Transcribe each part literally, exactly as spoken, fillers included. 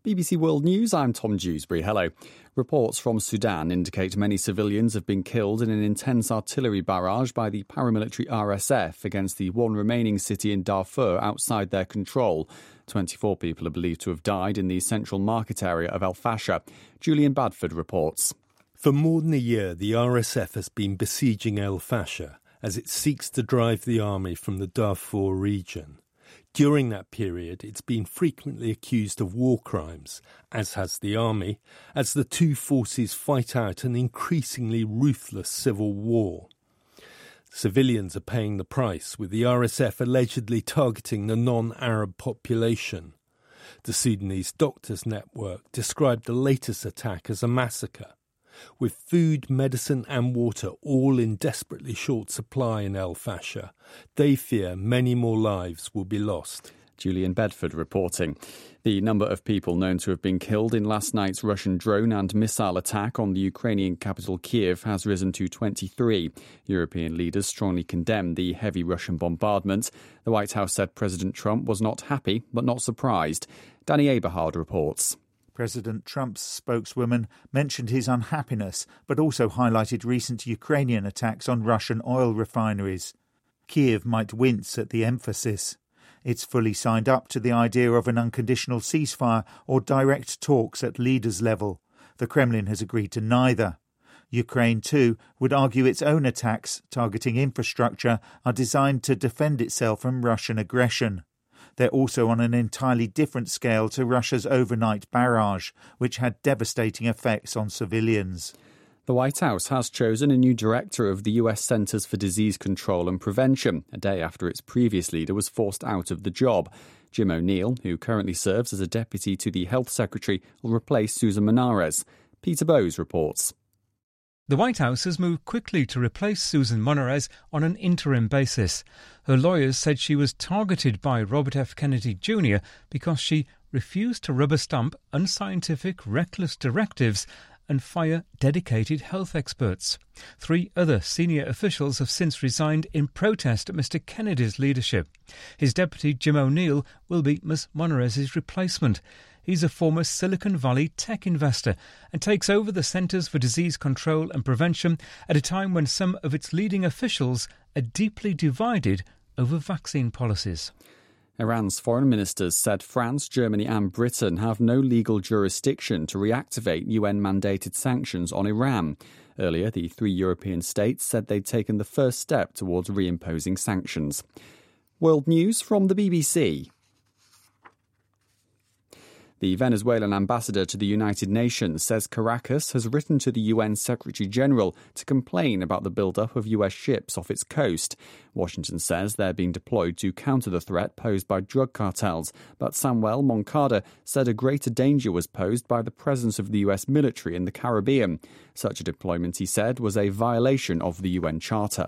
B B C World News, I'm Tom Dewsbury. Hello. Reports from Sudan indicate many civilians have been killed in an intense artillery barrage by the paramilitary R S F against the one remaining city in Darfur outside their control. twenty-four people are believed to have died in the central market area of El Fasher. Julian Badford reports. For more than a year, the R S F has been besieging El Fasher as it seeks to drive the army from the Darfur region. During that period, it's been frequently accused of war crimes, as has the army, as the two forces fight out an increasingly ruthless civil war. Civilians are paying the price, with the R S F allegedly targeting the non-Arab population. The Sudanese Doctors Network described the latest attack as a massacre. With food, medicine and water all in desperately short supply in El Fasher, they fear many more lives will be lost. Julian Bedford reporting. The number of people known to have been killed in last night's Russian drone and missile attack on the Ukrainian capital Kiev has risen to twenty-three. European leaders strongly condemned the heavy Russian bombardment. The White House said President Trump was not happy but not surprised. Danny Aberhard reports. President Trump's spokeswoman mentioned his unhappiness, but also highlighted recent Ukrainian attacks on Russian oil refineries. Kiev might wince at the emphasis. It's fully signed up to the idea of an unconditional ceasefire or direct talks at leaders' level. The Kremlin has agreed to neither. Ukraine, too, would argue its own attacks targeting infrastructure are designed to defend itself from Russian aggression. They're also on an entirely different scale to Russia's overnight barrage, which had devastating effects on civilians. The White House has chosen a new director of the U S Centers for Disease Control and Prevention, a day after its previous leader was forced out of the job. Jim O'Neill, who currently serves as a deputy to the Health Secretary, will replace Susan Monares. Peter Bowes reports. The White House has moved quickly to replace Susan Monares on an interim basis. Her lawyers said she was targeted by Robert F. Kennedy Junior because she refused to rubber stamp unscientific, reckless directives and fire dedicated health experts. Three other senior officials have since resigned in protest at Mister Kennedy's leadership. His deputy, Jim O'Neill, will be Miz Monares' replacement. He's a former Silicon Valley tech investor and takes over the Centers for Disease Control and Prevention at a time when some of its leading officials are deeply divided over vaccine policies. Iran's foreign ministers said France, Germany and Britain have no legal jurisdiction to reactivate U N-mandated sanctions on Iran. Earlier, the three European states said they'd taken the first step towards reimposing sanctions. World News from the B B C. The Venezuelan ambassador to the United Nations says Caracas has written to the U N Secretary-General to complain about the build-up of U S ships off its coast. Washington says they're being deployed to counter the threat posed by drug cartels, but Samuel Moncada said a greater danger was posed by the presence of the U S military in the Caribbean. Such a deployment, he said, was a violation of the U N Charter.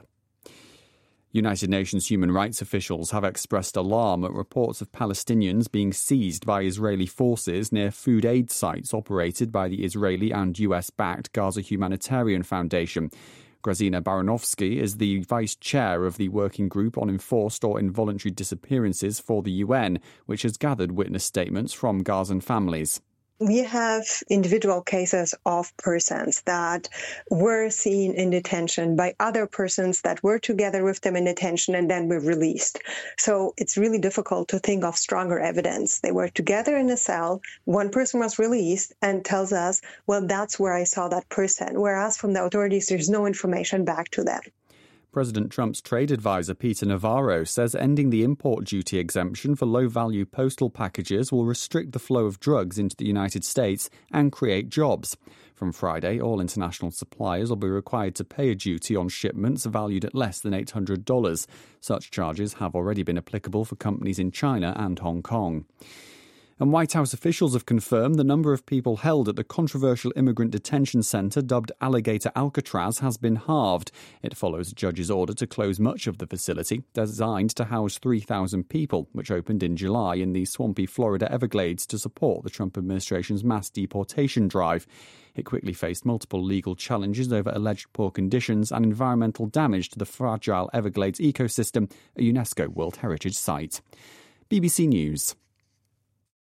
United Nations human rights officials have expressed alarm at reports of Palestinians being seized by Israeli forces near food aid sites operated by the Israeli and U S-backed Gaza Humanitarian Foundation. Grazina Baranovsky is the vice chair of the Working Group on Enforced or Involuntary Disappearances for the U N, which has gathered witness statements from Gazan families. We have individual cases of persons that were seen in detention by other persons that were together with them in detention and then were released. So it's really difficult to think of stronger evidence. They were together in a cell, one person was released and tells us, well, that's where I saw that person, whereas from the authorities, there's no information back to them. President Trump's trade advisor Peter Navarro says ending the import duty exemption for low-value postal packages will restrict the flow of drugs into the United States and create jobs. From Friday, all international suppliers will be required to pay a duty on shipments valued at less than eight hundred dollars. Such charges have already been applicable for companies in China and Hong Kong. And White House officials have confirmed the number of people held at the controversial immigrant detention centre dubbed Alligator Alcatraz has been halved. It follows a judge's order to close much of the facility, designed to house three thousand people, which opened in July in the swampy Florida Everglades to support the Trump administration's mass deportation drive. It quickly faced multiple legal challenges over alleged poor conditions and environmental damage to the fragile Everglades ecosystem, a UNESCO World Heritage Site. B B C News.